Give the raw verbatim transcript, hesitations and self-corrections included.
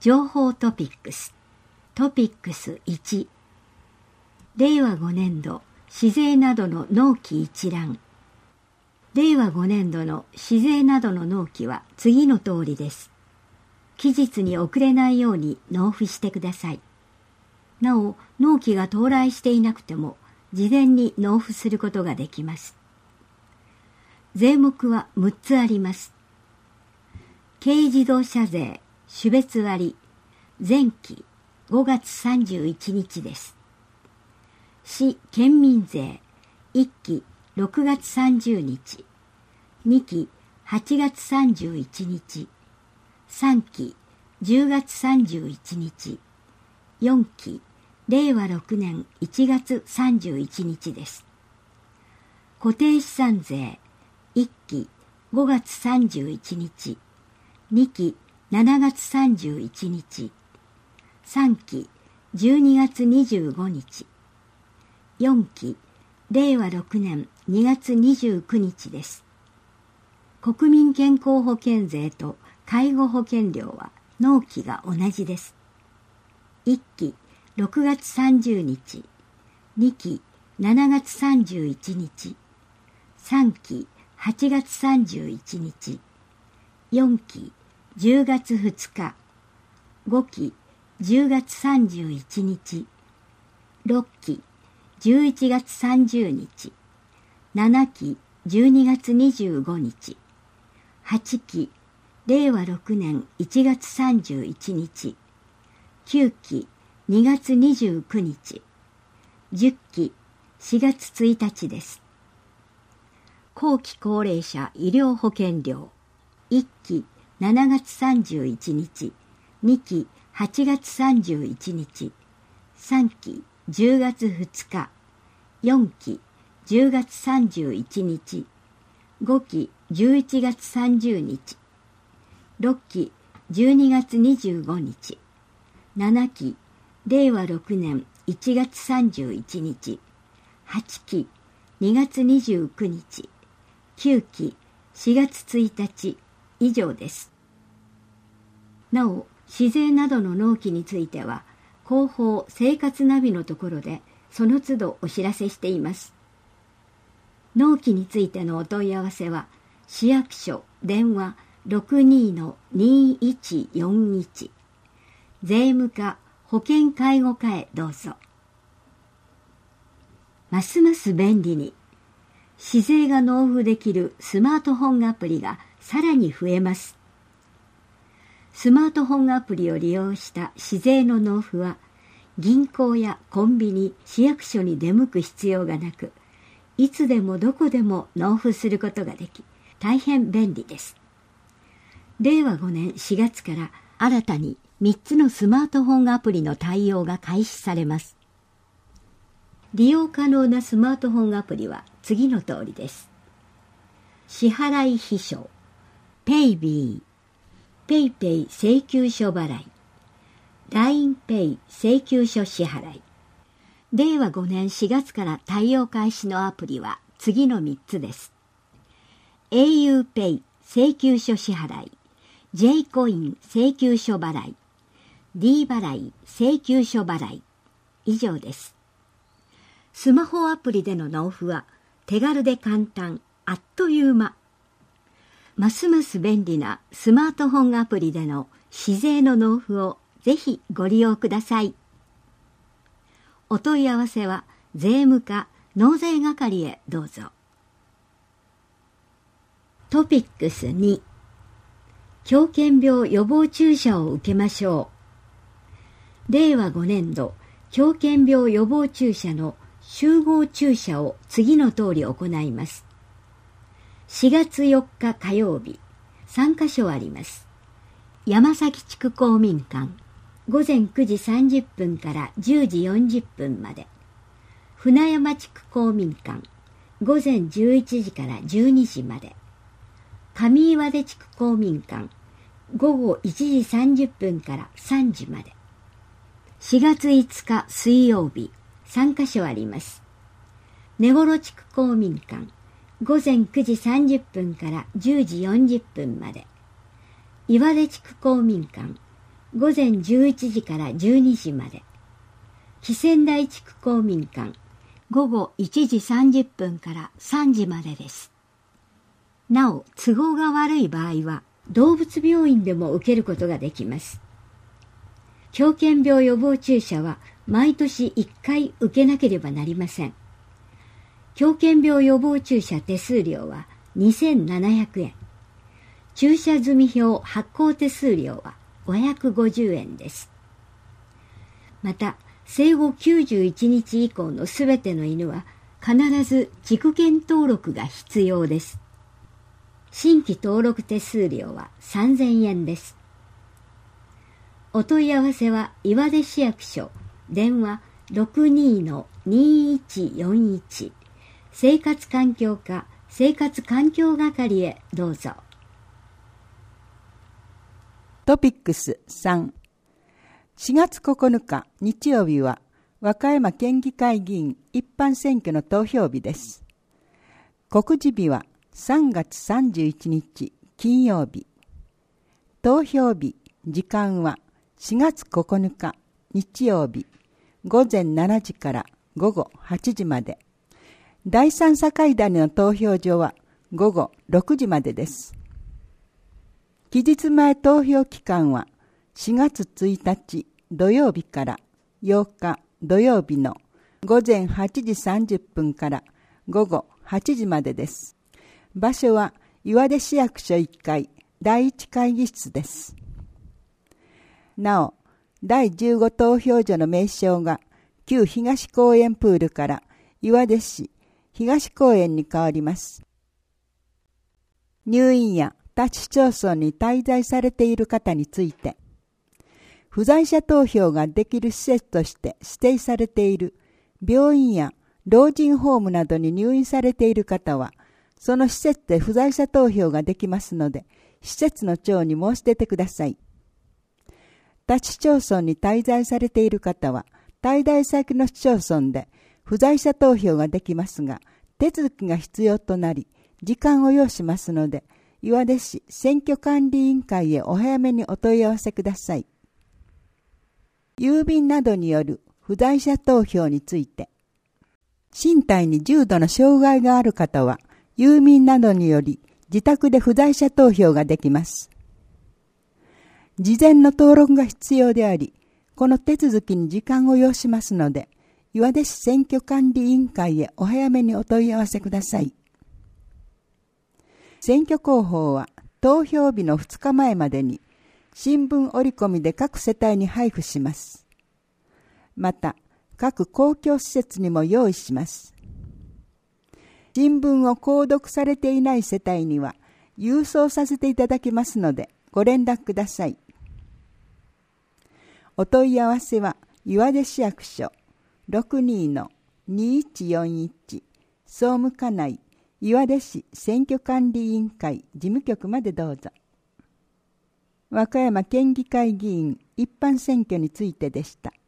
情報トピックストピックスいち、れいわごねんど市税などの納期一覧。れいわごねんどの市税などの納期は次の通りです。期日に遅れないように納付してください。なお、納期が到来していなくても事前に納付することができます。税目はむっつあります。軽自動車税種別割前期ごがつさんじゅういちにちです。市県民税いっきろくがつさんじゅうにち、にきはちがつさんじゅういちにち、さんきじゅうがつさんじゅういちにち、よんきれいわろくねんいちがつさんじゅういちにちです。固定資産税いっきごがつさんじゅういちにち、にきしちがつさんじゅういちにち、さんきじゅうにがつにじゅうごにち、よんきれいわろくねんにがつにじゅうくにちです。国民健康保険税と介護保険料は納期が同じです。いっきろくがつさんじゅうにち、にきしちがつさんじゅういちにち、さんきはちがつさんじゅういちにち、よんきじゅうがつふつか、ごきじゅうがつさんじゅういちにち、ろっきじゅういちがつさんじゅうにち、ななきじゅうにがつにじゅうごにち、はちきれいわろくねんいちがつさんじゅういちにち、きゅうきにがつにじゅうくにち、じゅっきしがつついたちです。後期高齢者医療保険料いっきしちがつさんじゅういちにち、にきはちがつさんじゅういちにち、さんきじゅうがつふつか、よんきじゅうがつさんじゅういちにち、ごきじゅういちがつさんじゅうにち、ろっきじゅうにがつにじゅうごにち、ななきれいわろくねんいちがつさんじゅういちにち、はちきにがつにじゅうくにち、きゅうきしがつついたち以上です。なお、市税などの納期については、広報生活ナビのところでその都度お知らせしています。納期についてのお問い合わせは、市役所電話 ろくにのにいちよんいち、税務課保険介護課へどうぞ。ますます便利に、市税が納付できるスマートフォンアプリがさらに増えます。スマートフォンアプリを利用した市税の納付は、銀行やコンビニ、市役所に出向く必要がなく、いつでもどこでも納付することができ、大変便利です。れいわごねんしがつから新たにみっつのスマートフォンアプリの対応が開始されます。利用可能なスマートフォンアプリは次の通りです。支払い秘書、ペイビー、ペイペイ請求書払い、ラインペイ請求書支払い。れいわごねんしがつから対応開始のアプリは次のみっつです。au ペイ請求書支払い、J コイン請求書払い、D 払い請求書払い。以上です。スマホアプリでの納付は手軽で簡単、あっという間。ますます便利なスマートフォンアプリでの市税の納付をぜひご利用ください。お問い合わせは税務課納税係へどうぞ。トピックスに、狂犬病予防注射を受けましょう。れいわごねんど狂犬病予防注射の集合注射を次の通り行います。しがつよっか火曜日、さんかしょあります。山崎地区公民館、ごぜんくじさんじゅっぷんからじゅうじよんじゅっぷんまで。船山地区公民館、ごぜんじゅういちじからじゅうにじまで。上岩出地区公民館、ごごいちじさんじゅっぷんからさんじまで。しがついつか水曜日、さんかしょあります。根幌地区公民館、ごぜんくじさんじゅっぷんからじゅうじよんじゅっぷんまで。岩出地区公民館、 午前じゅういちじからじゅうにじまで。木仙台地区公民館、午後いちじさんじゅっぷんからさんじまでです。なお、都合が悪い場合は、動物病院でも受けることができます。狂犬病予防注射は毎年いっかい受けなければなりません。狂犬病予防注射手数料はにせんななひゃくえん。注射済票発行手数料はごひゃくごじゅうえんです。また、生後きゅうじゅういちにち以降のすべての犬は必ず畜犬登録が必要です。新規登録手数料はさんぜんえんです。お問い合わせは岩出市役所、電話 ろくにーのにーいちよんいち、生活環境課生活環境係へどうぞ。 トピックスさん、しがつここのか日曜日は和歌山県議会議員一般選挙の投票日です。告示日はさんがつさんじゅういちにち金曜日。投票日、時間はしがつここのか日曜日ごぜんしちじからごごはちじまで。第三境谷の投票所はごごろくじまでです。期日前投票期間はしがつついたち土曜日からようか土曜日のごぜんはちじさんじゅっぷんからごごはちじまでです。場所は岩出市役所いっかいだいいち会議室です。なお、だいじゅうご投票所の名称が旧東公園プールから岩出市東公園に変わります。入院や他市町村に滞在されている方について、不在者投票ができる施設として指定されている病院や老人ホームなどに入院されている方は、その施設で不在者投票ができますので、施設の長に申し出てください。他市町村に滞在されている方は、滞在先の市町村で不在者投票ができますが、手続きが必要となり、時間を要しますので、岩出市選挙管理委員会へお早めにお問い合わせください。郵便などによる不在者投票について、身体に重度の障害がある方は、郵便などにより自宅で不在者投票ができます。事前の登録が必要であり、この手続きに時間を要しますので、岩出市選挙管理委員会へお早めにお問い合わせください。選挙公報は投票日のふつかまえまでに新聞折り込みで各世帯に配布します。また、各公共施設にも用意します。新聞を購読されていない世帯には郵送させていただきますのでご連絡ください。お問い合わせは岩出市役所 ろくにーのにーいちよんいち 総務課内岩出市選挙管理委員会事務局までどうぞ。和歌山県議会議員一般選挙についてでした。